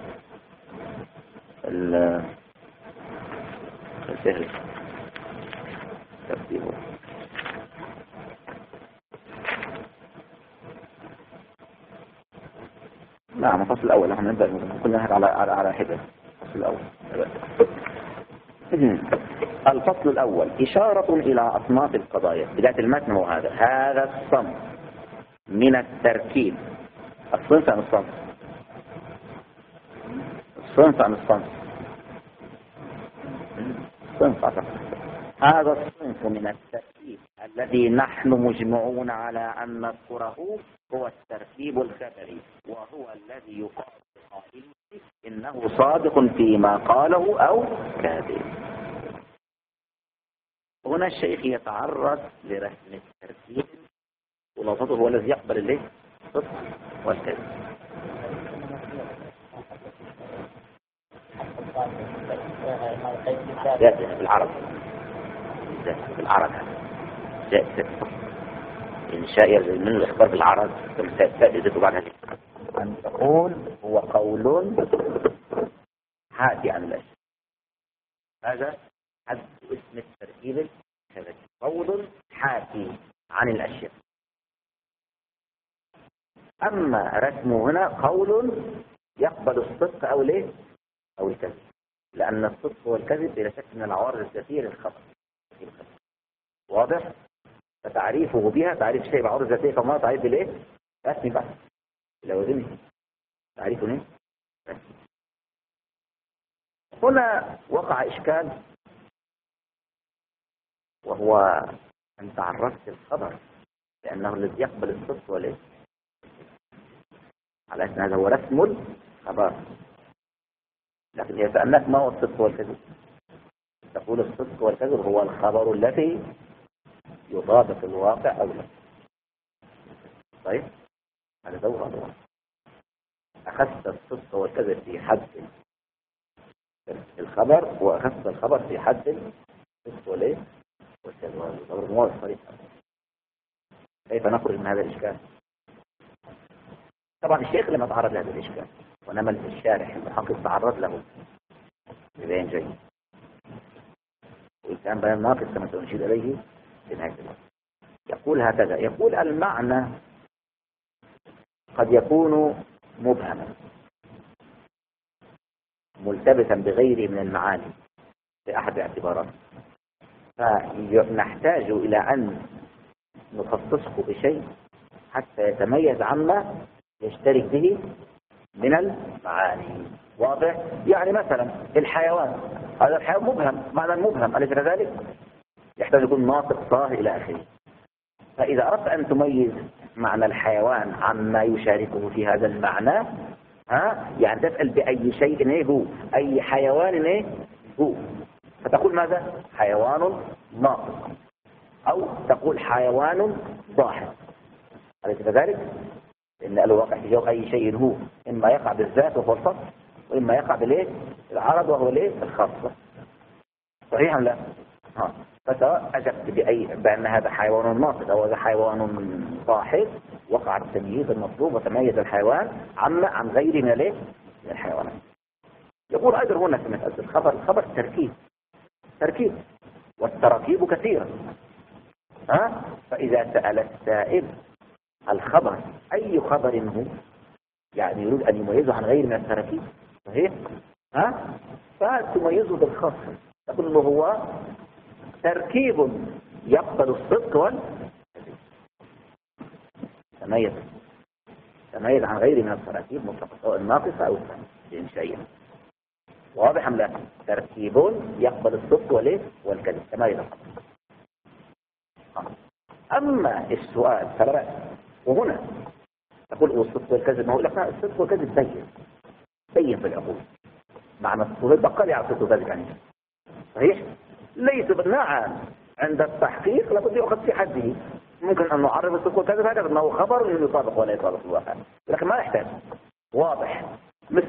السهل ترتيبه. نعم، الفصل الأول. نحن نبدأ كلنا على حدة. الفصل الأول. الفصل الأول: إشارة إلى أصناف القضايا. بداية المتن هو هذا الصنف من التركيب. الصنف عن الصنف. الصنف عن الصنف. الصنف عن الصنف. هذا الصنف من التركيب الذي نحن مجمعون على أن نذكره هو التركيب الخبري، وهو الذي يقال لقائله إنه صادق فيما قاله أو كاذب. هنا الشيخ يتعرض لرسم التركيب، ولفظه هو الذي يقبل الصدق والكذب. جاء بالعرب، جاء إنشاء من الإخبار بالعرب ثم تأتي بعد ذلك أن تقول هو قول حادي عن الأشياء. هذا حد اسم التركيب الخبري: قول حادي عن الأشياء. أما رسمه هنا قول يقبل الصدق أو أو الكذب، لأن الصدق والكذب بلا شك من العوارض الذاتية للخبر. واضح؟ فتعريفه بها تعريف شيء بعوارض ذاتية، فما تعريف رسمي بحث لوازمه. تعريفه رسمي. هنا وقع إشكال، وهو أن تعرفت الخبر لأنه الذي يقبل الصدق على أن هذا هو رسم الخبر. لكن إذا سألناك ما هو الصدق والكذب، تقول الصدق والكذب هو الخبر الذي يطابق الواقع أو لا. طيب، هذا دور أدوار. أخذت الصدق والكذب في حد الخبر، وأخذت الخبر في حد الصدق والكذب. هذا دور مواضح صريح. كيف نخرج من هذا الإشكال؟ طبعا الشيخ لما تعرض لهذا الإشكال، ونما الشارح المحقق تعرض له ببيان جيد، وكان بيان ناقص كما سنشير إليه في نهاية الوقت. يقول هكذا: يقول المعنى قد يكون مبهما ملتبسا بغيره من المعاني في أحد الاعتبارات، فنحتاج إلى أن نخصصه بشيء حتى يتميز عما يشترك به من المعاني. واضح؟ يعني مثلا الحيوان، هذا الحيوان مبهم، معنى مبهم، أليس كذلك؟ يحتاج يكون ناطق طاهر إلى آخره. فإذا أردت أن تميز معنى الحيوان عما يشاركه في هذا المعنى، يعني تسأل بأي شيء هو، أي حيوان هو، فتقول ماذا؟ حيوان ناطق، أو تقول حيوان ضاحك، أليس كذلك؟ إن الواقع في جو أي شيء هو، إما يقع بالذات وهو الفصل، وإما يقع بالعرض وهو الخاصة. صحيح أم لا؟ فسواء أجبت بأن هذا حيوان ناطق أو هذا حيوان ضاحك، وقع التمييز المطلوب وتميز الحيوان عن غيره من الحيوانات. يقول أيضا هنا في مسألة الخبر تركيب والتراكيب كثيرة. فإذا سأل السائل الخبر أي خبر هو، يعني يريد أن يميزه عن غير من التراكيب، صحيح؟ فتميزه بالخاص، تقول له هو تركيب يقبل الصدق والكذب. تميز عن غير من التراكيب مطلقة، سواء الناقصة أو الإنشائية. واضح أم لا؟ تركيب يقبل الصدق والكذب، تميز. أما السؤال فلا بأس، وهنا تقول الصدق والكذب، ما هو لك الصدق والكذب بين في العقول، معنى الصدق والبقال على الصدق والكذب يعني صحيح؟ ليس نعم، عند التحقيق لابد يؤخذ في حده. ممكن أن نعرف الصدق والكذب هذا أنه خبر يطابق ولا يطابق الواقع، لكن ما يحتاج واضح. مثل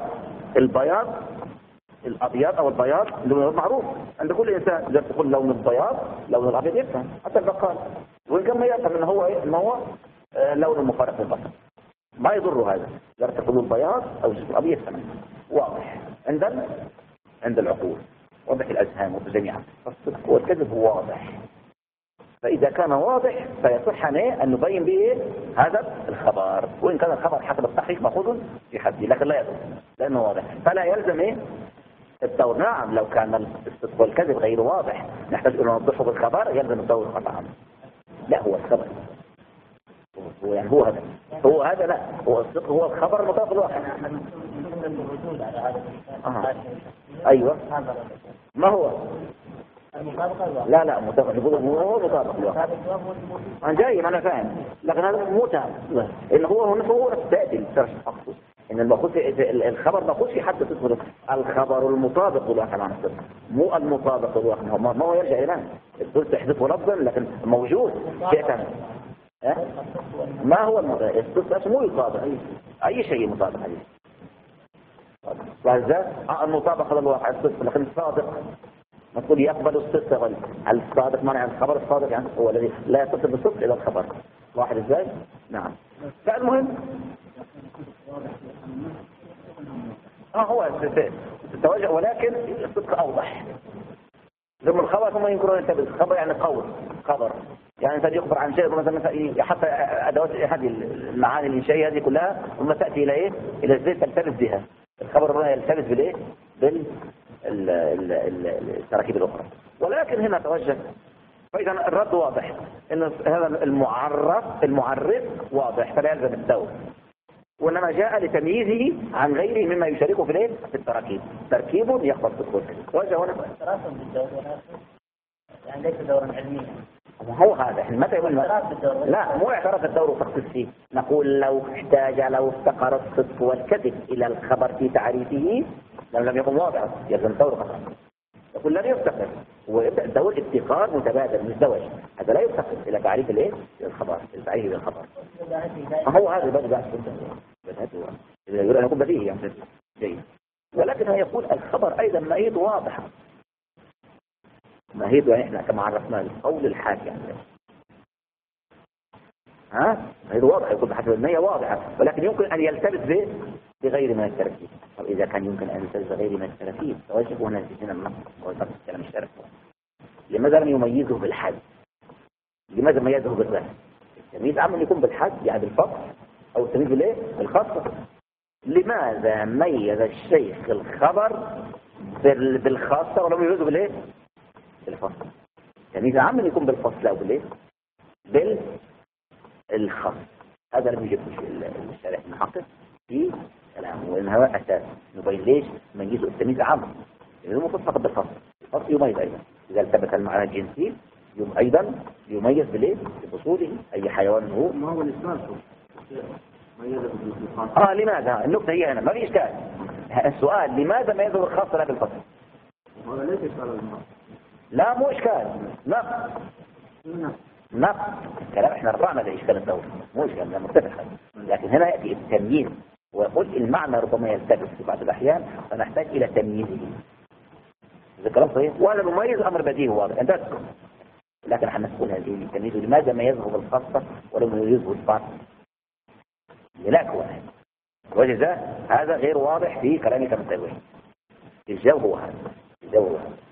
الأبيض أو البياض لون معروف عند كل إنسان. إذا تقول لون البياض لون الأبيض يفهم حتى البقال، وإن كان ما يفهم إنه هو لون مفارق للبصر، ما يضر هذا. إذا تقول البياض أو الجزء الأبيض يفهم، واضح عند العقول، واضح الأذهان جميعا. فالصدق والكذب هو واضح، فإذا كان واضح فيصح أن نبين به هذا الخبر، وإن كان الخبر حسب التحقيق مأخوذ في حده، لكن لا يضر لأنه واضح. فلا يلزم الدور. نعم، لو كان الصدق والكذب غير واضح نحتاج أن نوضحه بالخبر، يلزم الدور قطعا. لا، هو الخبر هو هذا لا، هو الصدق هو الخبر المطابق الواقع. أيوة، ما هو؟ لا مطابق، هو مطابق الواقع. أنا جاي، ما أنا فاهم، لكن هذا مو تام. إن هو التأديل أقصد إن المأخوذ الخبر مأخوذ في حد صدق، الخبر المطابق للواقع معنى الصدق، مو المطابق للواقع. ما هو يرجع إلى الصدق تحدثه لفظا لكن موجود فعلا. ما هو الصدق؟ مو يطابق أي شيء مطابق عليه. وهذا المطابقة للواقع الصدق، لكن الصادق ما تقول يقبل الصدق. الصادق معنى الخبر الصادق يعني هو الذي لا يتصل بالصدق إلى الخبر. واحد إزاي؟ نعم. فالمهم هو التوجه، ولكن الصدق أوضح. ثم الخبر ثم ينكرون التبس. الخبر يعني قول، خبر يعني انت يخبر عن شيء مثلا حتى ادوات هذه المعاني الانشائيه هذه كلها ثم تاتي الى الى ازاي تلتبس بها. الخبر هنا يلتبس التراكيب الاخرى. ولكن هنا توجه، فاذا الرد واضح ان هذا المعرف واضح فلا يلزم الدور، وانما جاء لتمييزه عن غيره مما يشاركه في التراكيب. تركيب يقبل الصدق. توجه هنا اعتراف بالدور يعني ليس دورا علميا. هو هذا متى يقول لا، مو اعتراف الدور فقط فيه. نقول لو افتقر الصدق والكذب الى الخبر في تعريفه لم يكن واضحا يلزم الدور فقط. يقول لم يفتقر، ويبدا الدور افتقار متبادل مش زواج. هذا لا يفتقر الى تعريف الخبر، التعريف بالخبر. هو هذا بدأ يريد ان يكون بديهي يعني جيد. ولكن هو يقول الخبر ايضا مهيد واضحه. مهيد يعني احنا كما عرفنا القول الحاكي يعني. مهيد واضح، يقول بحسب النية واضحة، ولكن يمكن ان يلتبس بغير من التركيب. طب اذا كان يمكن ان يلتبس بغير من التركيب فواجب هنا من النص ويطبق الكلام الشرعي. لماذا لم يميزه بالحد؟ لماذا ميزه بالرأس؟ التمييز عم يكون بالحد يعني بالفصل، او التمييز بالخاصة. لماذا ميز الشيخ الخبر بالخاصة ولم يميزه بالفصل؟ يعني إذا عمل يكون بالفصل أو بالخاص. هذا لم يجب الشارع المحقق في كلامه، وإن هذا أساس نبين ليش نميزه التمييز عام، لأنه مو فقط بالفصل، الفصل يميز أيضا إذا التبس المعنى الجنسي أيضا يميز بالإيه؟ بفصوله أي حيوان هو. ما هو الإسلام لماذا؟ النقطة هي هنا ما في إشكال. السؤال لماذا ما يظهر الخاص لا بالفصل؟ هذا ليس إشكال. لا مو إشكال، نقص كلام احنا رفعنا لإشكال الدور، مو إشكال، لا مرتفع. لكن هنا يأتي التمييز ويقول المعنى ربما يلتبس في بعض الأحيان فنحتاج إلى تمييزه. إذا كلام صحيح ولا مميز أمر بديهي واضح أنت تذكر، لكن احنا نقول هذه التمييز لماذا ما يظهر بالخاصة ولم يظهر الفاصل؟ لا واحد وجزاء هذا غير واضح في كلامك من التلوين. الجو هو هذا، الجو هو هذا.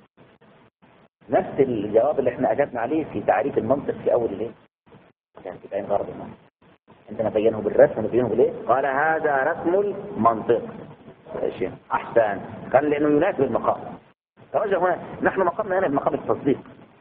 نفس الجواب اللي احنا اجبنا عليه في تعريف المنطق في اول الايه؟ كان في بيان غرض المنطق. عندنا بينه بالرسم ونبينه بالايه؟ قال هذا رسم المنطق. شيء احسن قال لانه يناسب المقام. توجه هنا نحن مقامنا هنا بمقام التصديق.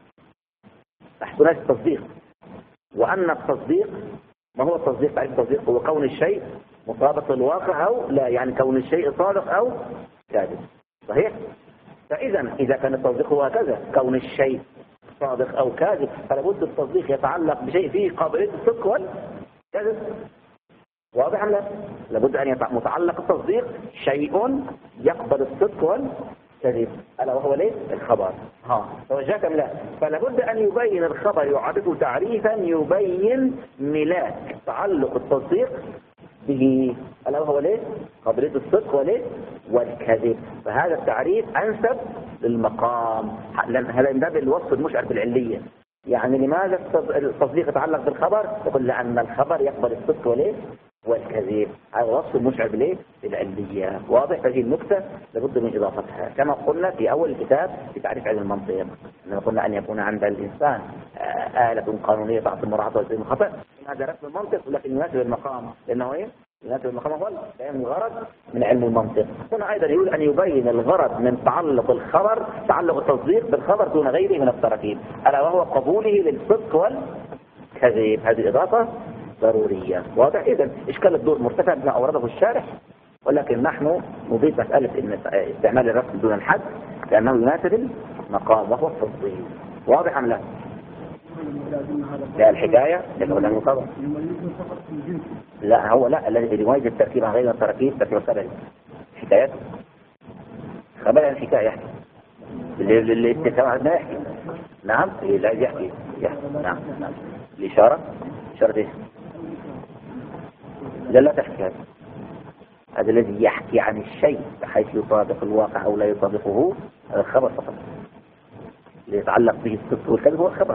نحن ناس التصديق، وان التصديق ما هو التصديق؟ تعريف التصديق هو كون الشيء مطابق للواقع او لا، يعني كون الشيء صادق او كاذب. صحيح؟ فإذا إذا كان التصديق هو هكذا كون الشيء صادق أو كاذب، فلابد التصديق يتعلق بشيء فيه قابلية الصدق والكذب. واضح أم لا؟ لابد أن متعلق التصديق شيء يقبل الصدق والكذب، ألا وهو ليه؟ الخبر. توجهت أم لا؟ فلابد أن يبين الخبر يعرفه تعريفا يبين ملاك تعلق التصديق به، ألا وهو ليه؟ قابلية الصدق وليه؟ والكذب. فهذا التعريف أنسب للمقام، لأن هذا من باب الوصف المشعر بالعلية. يعني لماذا التصديق يتعلق بالخبر؟ يقول لأن الخبر يقبل الصدق وليه؟ والكذب. هذا وصف المشعر بالإيه؟ بالعلية. واضح؟ هذه النكتة لابد من إضافتها كما قلنا في أول الكتاب في تعريف علم المنطق. إنما قلنا أن يكون عند الإنسان آلة قانونية تعطي المراعاة والزين الخطأ. هذا رسم المنطق ولكن يناسب المقام، لأنه إيه؟ يناسب المقام هو الغرض من علم المنطق. هنا أيضا يريد أن يبين الغرض من تعلق الخبر، تعلق التصديق بالخبر دون غيره من التراكيب، ألا وهو قبوله للصدق والكذب. هذه إضافة ضرورية. واضح؟ إذا إشكال الدور مرتفع بما أورده الشارح، ولكن نحن نضيف مسألة إن استعمال الرسم دون الحد لأنه يناسب المقام وهو التصديق. واضح أم لا؟ لا الحكاية لكن المقابل لا هو لا الذي يميز التركيب عن غير التركيب تركيب الخبر. حكايات خبر عن حكاية اللي استفهام ما يحكي. نعم لا يحكي نعم. الإشارة إشارة إيش؟ لا تحكي هذا الذي يحكي عن الشيء بحيث يطابق الواقع أو لا يطابقه، هذا الخبر فقط. اللي يتعلق به الصدق والكذب هو الخبر.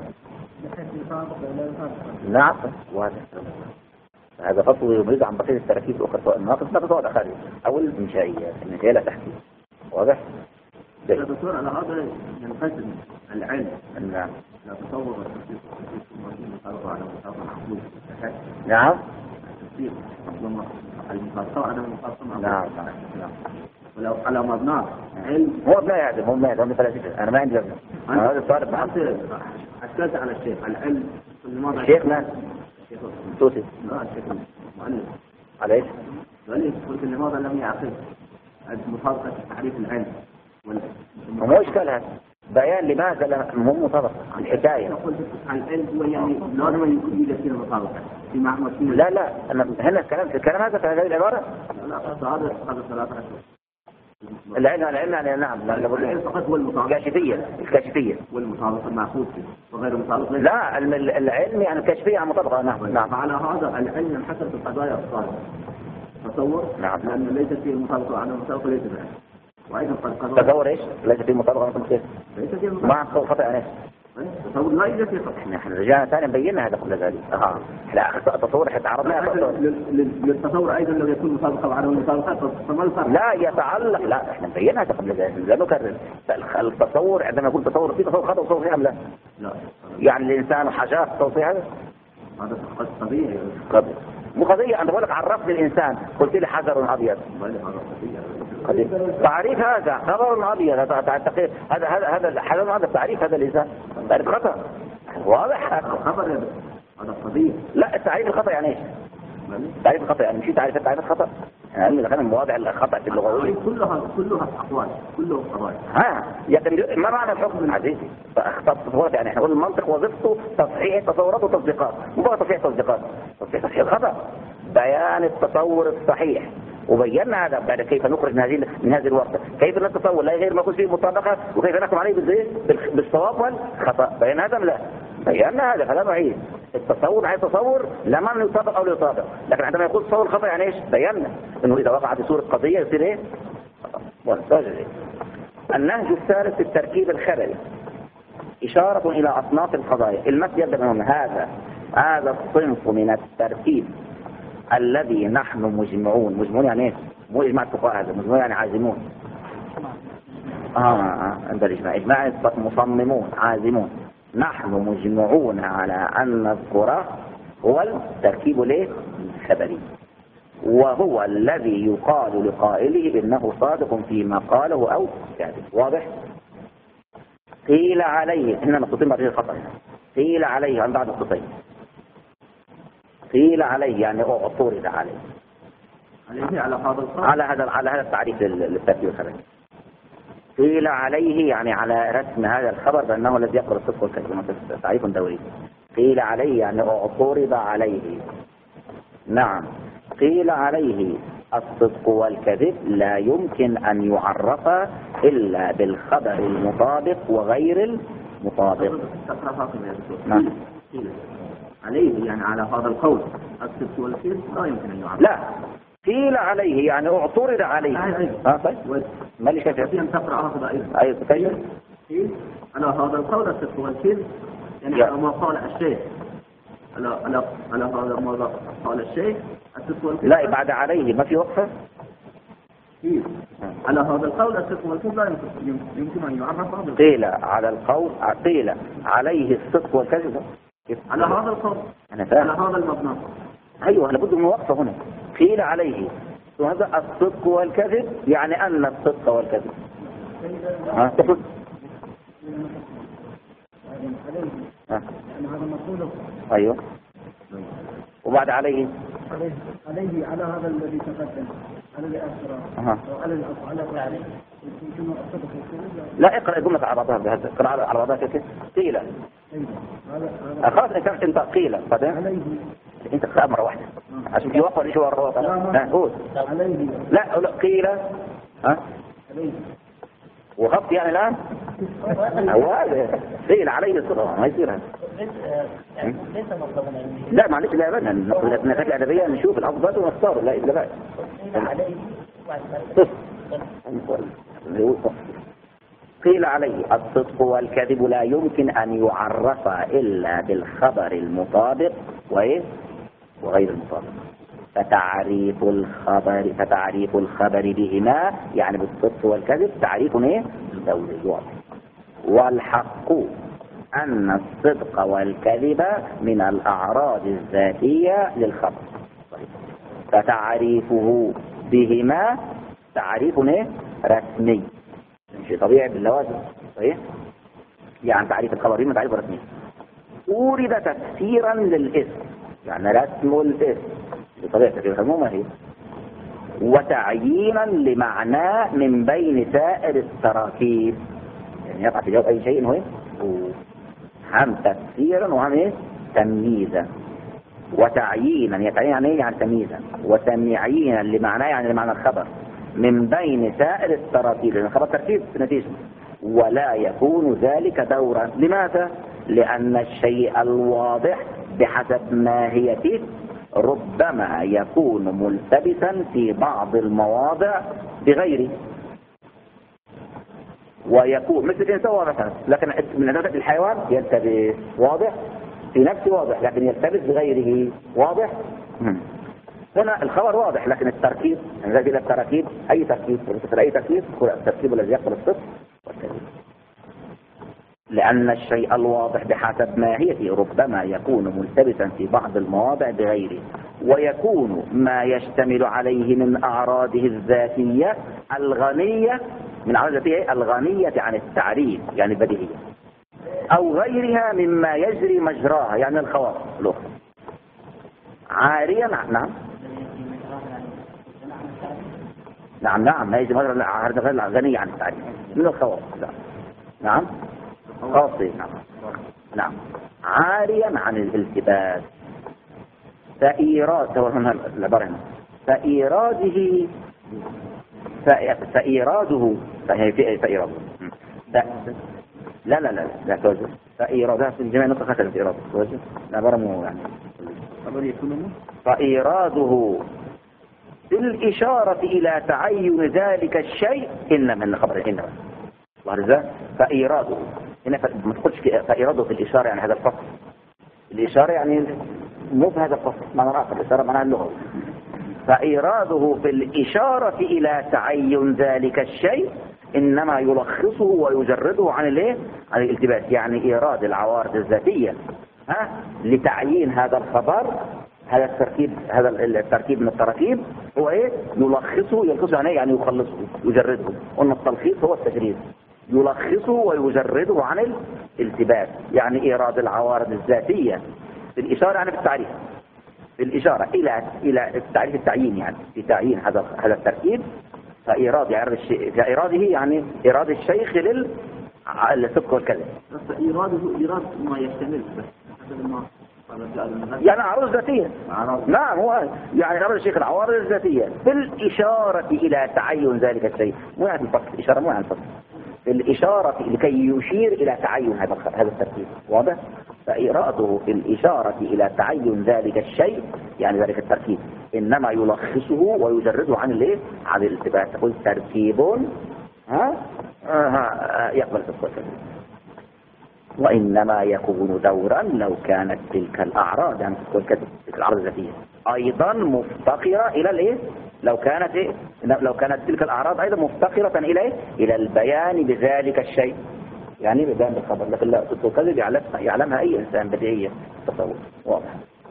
نعم وهذا هذا فصل يميز عن بقية التركيب الأخرى سواء الناقص لا تتوضع خارج أو المنشائية. المنشائية لا تحكي. واضح؟ يا دكتور على هذا ينقسم العلم. نعم. لا تصور نعم. نعم. ولو على مبنى علم هو ابناء يعلم، هم ما يعلم فلاسفة. أنا ما عندي ابناء. هذا صار بحث. أشكلت على الشيخ العلم. الشيخ من؟ توسي. لا الشيخ المؤلف. على إيش؟ قلت لماذا لم يعقد مطابقة تعريف العلم؟ مو إشكال هذا بيان لماذا مو مطابقة الحكاية. قلت العلم هو يعني لازم يكون يصير مطابقة في معمل. لا هنا الكلام هذا في هذه العبارة. لا هذا 13 العلم يعني نعم العلم فقط هو المطابقة الكاشفية والمطابقة المعقود وغير مطابقة. لا العلم يعني الكاشفية عن مطابقة. نعم. على هذا العلم ينحصر في القضايا الصالحة تصور. نعم. لأن ليس فيه المطابقة وعدم المطابقة ليس بعلم. وأيضا تصور إيش؟ ليس فيه مطابقة وعدم المطابقة. ليس فيه ما أخطأ خطأ يعني. تصور لا يوجد فيه خطأ. نحن رجعنا ثاني بينا هذا قبل ذلك. لا تصور حتى عرضنا للتصور أيضا لو يكون مطابقة وعدم المطابقة فما الفرق؟ لا يتعلق. لا احنا بينا هذا قبل ذلك لا نكرر. التصور عندما يقول تصور فيه تصور خطأ وتصور فيه أم لا؟ لا. يعني الإنسان حاجات تصور هذا؟ هذا قضية. مو قضية. أنا بقول لك عرفت الإنسان قلت لي حجر أبيض. تعريف هذا حجر أبيض. هذا حجر أبيض تعريف هذا الإنسان تعريف خطأ واضح. خبر هذا قضية. لا التعريف الخطأ يعني إيش؟ تعريف الخطأ يعني مش تعريف الخطأ، يعني إذا كان مواضع الخطأ في اللغوية كلها أقوال، كلها قضايا. يعني ما معنى الحكم الحديثي؟ تصورات، يعني احنا نقول المنطق وظيفته تصحيح التصورات وتصديقات، مو بقى تصحيح تصديقات، تصحيح الخطأ، بيان التصور الصحيح. وبينا هذا بعد كيف نخرج من هذه الورطة، كيف نتصور لا غير ما يكون فيه مطابقة، وكيف نحكم عليه بالصواب والخطأ. بيان هذا لا بينا هذا فلا معين التصور عايز تصور لما يطابق او لا يطابق، لكن عندما يقول تصور الخطأ يعني ايش؟ بينا انه اذا وقع في صورة قضية يصير ايه؟ النهج الثالث التركيب الخبري، إشارة إلى أصناف القضايا. المثل يبدأ من هذا الصنف من التركيب الذي نحن مجمعون يعني ايه؟ مو إجماع الفقهاء، هذا مجمعون يعني عازمون. عند إجماع مصممون عازمون. نحن مجمعون على أن نذكره هو التركيب الخبري، وهو الذي يقال لقائله إنه صادق فيما قاله أو كاذب. واضح؟ قيل عليه، هنا نقطتين بعد الخطأ. قيل عليه عن بعض الخطين، قيل عليه يعني اعترض عليه على هذا التعريف للتركيب الخبري. قيل عليه يعني على رسم هذا الخبر بأنه الذي يقبل الصدق والكذب، تعريف دوري. قيل عليه يعني اعترض عليه. نعم. قيل عليه الصدق والكذب لا يمكن أن يعرف إلا بالخبر المطابق وغير المطابق. نعم. عليه يعني على هذا القول الصدق والكذب لا يمكن أن يعرف. لا، قيل عليه يعني اعترض عليه. طيب ما لي كيف أن تقرأ هذا أيضا. أيوة كيف؟ على هذا القول الصدق والكذب يعني على ما قال الشيخ، على هذا ما قال الشيخ الصدق والكذب. لا، بعد عليه ما في وقفة. على هذا القول الصدق والكذب لا يمكن أن يعرف. قيل على القول، قيل عليه الصدق والكذب على هذا القول، أنا فاهم. على هذا المبنى. أيوه لابد من وقفة هنا. قيل عليه وهذا الصدق والكذب يعني أن الصدق والكذب. تقول أيوه. وبعد عليه على هذا الذي تقدم، على الأسرى وعلى الأفعال. لا، اقرأ الجملة على بعضها بهذا، اقرأ على بعضها كده. قيل خلاص انت قيل بعدين انت تقرأ مرة واحدة عشان في وقت شو الروضة. قول لا قيل وخط يعني الآن هذا قيل عليه الصدق ما يصير هذا. لا معلش، لا أبدا، النفات الأدبية نشوف الأفضل ونختار، لا إلا بقى قيل عليه الصدق والكذب لا يمكن أن يعرف إلا بالخبر المطابق وغير المطابق. فتعريف الخبر بهما يعني بالصدق والكذب تعريف دولي. والحق أن الصدق والكذب من الأعراض الذاتية للخبر، فتعريفه بهما تعريف رسمي، شيء طبيعي باللوازم، صحيح؟ يعني تعريف الخبر بهما تعريف رسمي. أورد تفسيرا للاسم يعني رسم الاسم بطبيعة العموم هي، وتعيينا لمعناه من بين سائر التراكيب، يعني يقع في جواب أي شيء هو هم تفسيرا وهم تمييزا. وتعيينا يتعين يعني تمييزا، وتمييزا لمعناه يعني لمعنى الخبر من بين سائر التراكيب، لأن الخبر تركيب نتيجة، ولا يكون ذلك دورا. لماذا؟ لأن الشيء الواضح بحسب ماهيته ربما يكون ملتبسا في بعض المواضع بغيره، ويكون مثل الإنسان واضح، لكن من نبات الحيوان يلتبس واضح في نفسه واضح لكن يلتبس بغيره واضح. هنا الخبر واضح لكن التركيب يعني إلى التراكيب أي تركيب، أي تركيب هو التركيب الذي يقبل الصدق والكذب. لأن الشيء الواضح بحسب ماهيته ربما يكون ملتبسا في بعض المواضع بغيره، ويكون ما يشتمل عليه من أعراضه الذاتية الغنية من أعراض الذاتية الغنية عن التعريف يعني البديهية، أو غيرها مما يجري مجراها يعني الخواص الأخرى، عاريا نعم ما يجي غير غني عن التعريف من الخواص. نعم خاصي. نعم عاريا عن الالتباس. فإيراد العبارة هنا فإيراده لا توجه. فإيرادها في الجميع نطق هكذا في إيراد توجه العبارة مو يعني فإيراده بالإشارة إلى تعين ذلك الشيء إن من خبر إنما وهذا فإيراده هنا ما تقولش فإيراده في الإشارة يعني هذا الفصل. الإشارة يعني مو بهذا الفصل معنى آخر. الإشارة معناها اللغة. فإيراده في الإشارة إلى تعين ذلك الشيء إنما يلخصه ويجرده عن الالتباس. يعني إيراد العوارض الذاتية لتعيين هذا الخبر هذا التركيب من التراكيب هو يلخصه يعني يخلصه يجرده. قلنا التلخيص هو التجريد. يلخصه ويجرده عن الالتباس. يعني إيراد العوارض الذاتية في الإشارة يعني في التعريف في الإشارة إلى التعريف التعيين يعني في تعيين هذا التركيب. فإيراده يعني إيراد الشيخ للصدق والكذب. إيراده إيراد ما يحتمل يعني عوارض ذاتية. نعم هو يعني إيراد الشيخ العوارض الذاتية بالإشارة إلى تعين ذلك الشيء. مو يعني الفصل. الإشارة مو يعني الفصل. الإشارة لكي يشير إلى تعين هذا التركيب. واضح؟ فإراده في الإشارة إلى تعين ذلك الشيء يعني ذلك التركيب إنما يلخصه ويجرده عن الالتباس. تقول تركيب يقبل الصدق وإنما يكون دورا لو كانت تلك الأعراض يعني تلك الأعراض الذاتية أيضا مفتقرة إلى لو كانت تلك الأعراض أيضا مفتقرة إلى البيان بذلك الشيء يعني بيان بالخبر. لكن لا الكذب يعلمها أي إنسان بديهية تصور واضح.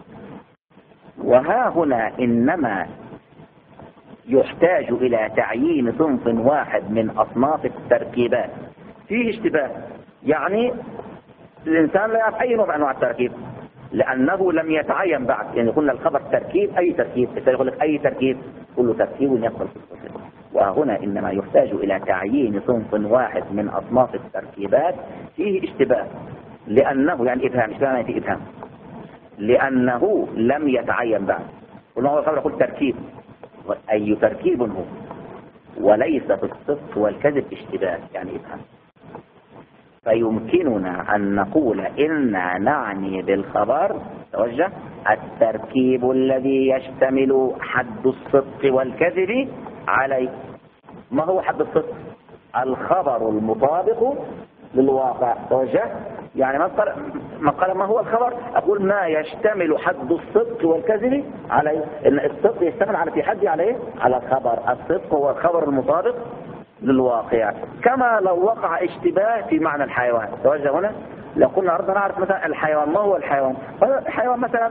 وها هنا إنما يحتاج إلى تعيين صنف واحد من أصناف التركيبات فيه اشتباه. يعني الإنسان لا يعرف أي نوع من أنواع التركيب لأنه لم يتعين بعد. يعني قلنا الخبر تركيب أي تركيب يقول لك أي تركيب كل تركيب يقبل في الصفر. وهنا إنما يحتاج إلى تعيين صنف واحد من أصناف التركيبات فيه اشتباه لأنه يعني إبهام لأنه لم يتعين بعد. قلنا هو الخبر يقول تركيب أي تركيب هو وليس في الصدق والكذب اشتباه يعني إبهام. فيمكننا أن نقول إننا نعني بالخبر توجه التركيب الذي يشتمل حد الصدق والكذب عليه. ما هو حد الصدق؟ الخبر المطابق للواقع. توجه يعني ما قال ما هو الخبر أقول ما يشتمل حد الصدق والكذب عليه. إن الصدق يشتمل على في حد عليه على الخبر. الصدق هو الخبر المطابق للواقع. كما لو وقع اشتباه في معنى الحيوان. توجه هنا لو قلنا أردنا نعرف مثلا الحيوان ما هو الحيوان. الحيوان مثلا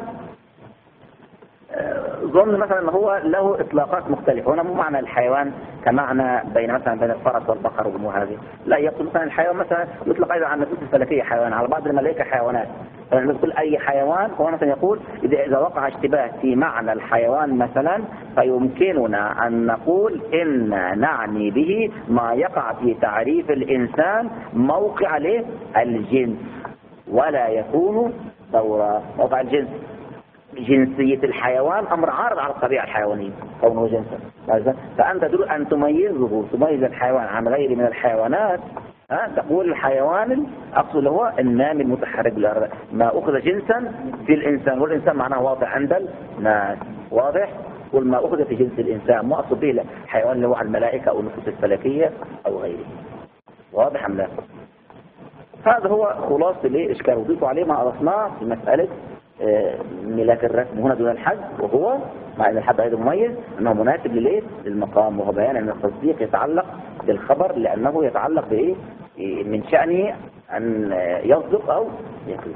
ظن مثلا أنه هو له إطلاقات مختلفة. هنا مو معنى الحيوان كمعنى بين الفرس والبقر وهذه. لا يقول مثلا الحيوان مثلا يطلق أيضا عن النفوس الفلكية حيوان على بعض الملائكة حيوانات. فنقول أي حيوان هو مثلا يقول إذا وقع اشتباه في معنى الحيوان مثلا فيمكننا أن نقول إن نعني به ما يقع في تعريف الإنسان موقع له الجنس ولا يكون دورا. موقع الجنس جنسية الحيوان أمر عارض على الطبيعة الحيوانية كونه جنسا. فأنت تريد أن تميز الحيوان عن غير من الحيوانات. تقول الحيوان أقصد هو النامي المتحرك بالأرض ما أخذ جنسا في الإنسان. والإنسان معناه واضح عند الناس. واضح. كل ما أخذ في جنس الإنسان ما أقصد به الحيوان اللي هو الملائكة أو النفوس الفلكية أو غيره. واضح أم لا؟ هذا هو خلاصة لإشكال وضيفوا عليه ما أضفناه في مسألة ملاك الرسم هنا دون الحد. وهو مع أن الحد أيضا مميز أنه مناسب للمقام. وهو بيان أن التصديق يتعلق بالخبر لأنه يتعلق بإيه من شأنه أن يصدق أو يكذب.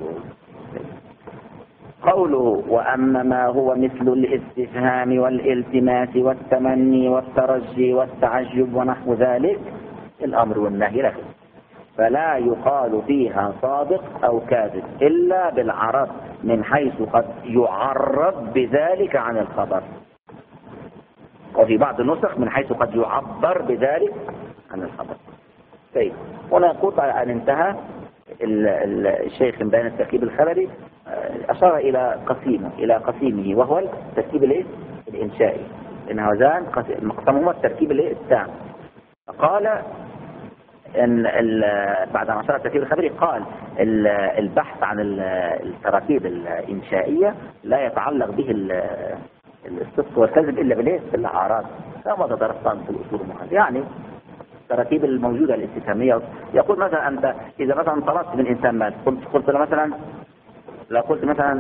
قوله وأما ما هو مثل الاستفهام والالتماس والتمني والترجي والتعجب ونحو ذلك الأمر والنهي له فلا يقال فيها صادق أو كاذب إلا بالعرض من حيث قد يعرض بذلك عن الخبر، وفي بعض النسخ من حيث قد يعبر بذلك عن الخبر. طيب، هنا يقول أن انتهى الشيخ من بيان التركيب الخبري، أشار إلى قسيمه وهو التركيب الإنشائي، إن هذان مقسمهما التركيب التام. فقال إن بعد ما أشار التركيب الخبري قال البحث عن التراكيب الإنشائية لا يتعلق به الصدق والكذب إلا بالعارات، كما درستان في الأصول المحدثة. يعني التراكيب الموجودة الاستفهامية، يقول مثلا أنت إذا مثلا طلبت من إنسان مال، قلت له مثلا، لو قلت مثلا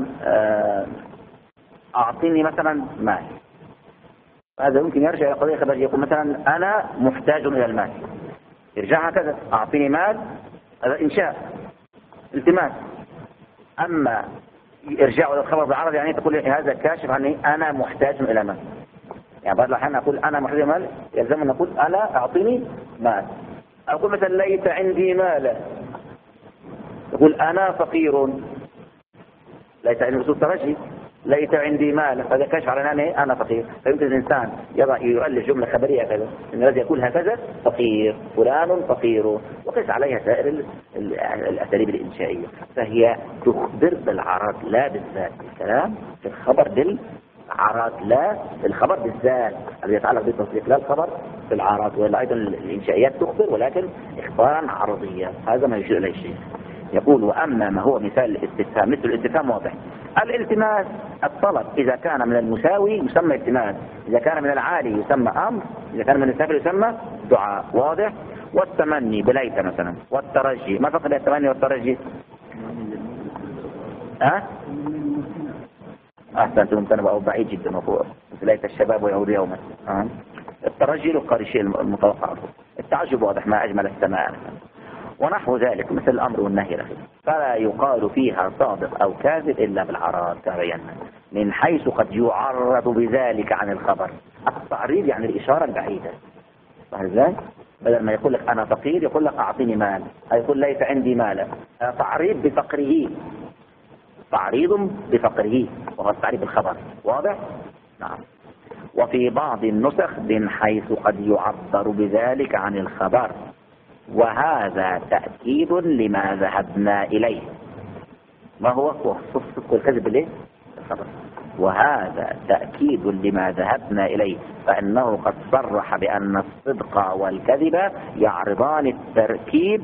أعطيني مثلا مال، هذا يمكن يرجع إلى قضية خبرية، يقول مثلا أنا محتاج إلى المال، يرجع هكذا أعطيني مال، هذا إنشاء التماس. أما يرجع إلى الخبر بالعرض، يعني تقول هذا كاشف عني أنا محتاج إلى مال. يعني بعض الأحيان أقول أنا محتاج إلى مال، يلزم أن أقول أنا أعطيني مال. أقول مثلا ليت عندي مال، يقول أنا فقير، ليت عندي رسول ترجي، ليت عندي مال، هذا كشف على أنني أنا فقير. فيمكن الإنسان يؤلف جملة خبرية كذا، إن الذي يقول هكذا فقير، فلان فقير، وقس عليها سائر الأساليب الإنشائية. فهي تخبر بالعرض لا بالذات، الكلام في الخبر بالعرض لا الخبر بالذات الذي يتعلق بالتصديق، لا الخبر بالعرض. ولا أيضا الإنشائيات تخبر ولكن إخبارا عرضيا. هذا ما يشير إليه الشيخ. يقول وأما ما هو مثال الاستفهام، مثل الاستفهام واضح. الالتماس الطلب إذا كان من المساوي يسمى التماس، إذا كان من العالي يسمى أمر، إذا كان من السافل يسمى دعاء. واضح. والتمني بليت مثلا، والترجي، ما فرق التمني والترجي؟ أحسنت، ممتنع أو بعيد جدا مفروض، ليت الشباب ويعود يوما. الترجي لقى الشيء المتوقع، التعجب واضح، ما أجمل السماء ونحو ذلك مثل الأمر والنهي له. فلا يقال فيها صادق أو كاذب إلا بالعرض تبين، من حيث قد يعرض بذلك عن الخبر. التعريض يعني الإشارة البعيدة، فاهم ازاي؟ بدل ما يقول لك أنا فقير يقول لك أعطيني مال، يقول ليس عندي مال. تعريض بفقره، تعريض بفقره، وهو التعريض بالخبر. واضح؟ نعم. وفي بعض النسخ من حيث قد يعبر بذلك عن الخبر، وهذا تأكيد لما ذهبنا إليه. ما هو الصدق والكذب ليه؟ الخبر. وهذا تأكيد لما ذهبنا إليه، فإنه قد صرح بأن الصدق والكذب يعرضان التركيب،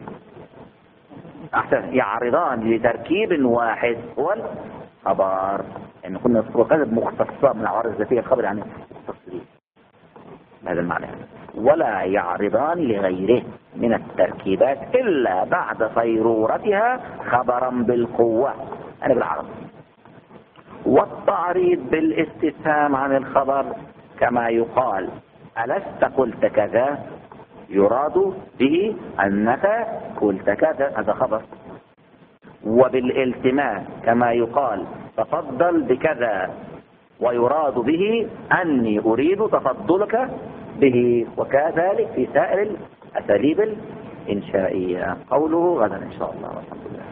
يعرضان لتركيب واحد هو الخبر. يعني كنا الصدق والكذب مختصة من العوارض الذاتية، الخبر يعني التصريح، هذا المعنى. ولا يعرضان لغيره من التركيبات إلا بعد صيرورتها خبرا بالقوة، يعني بالعرض. والتعريض بالاستفهام عن الخبر كما يقال ألست قلت كذا، يراد به أنك قلت كذا، هذا خبر. وبالالتماس كما يقال تفضل بكذا، ويراد به أني أريد تفضلك به. وكذلك في سائر الأساليب الإنشائية. قوله غدا إن شاء الله، والحمد لله.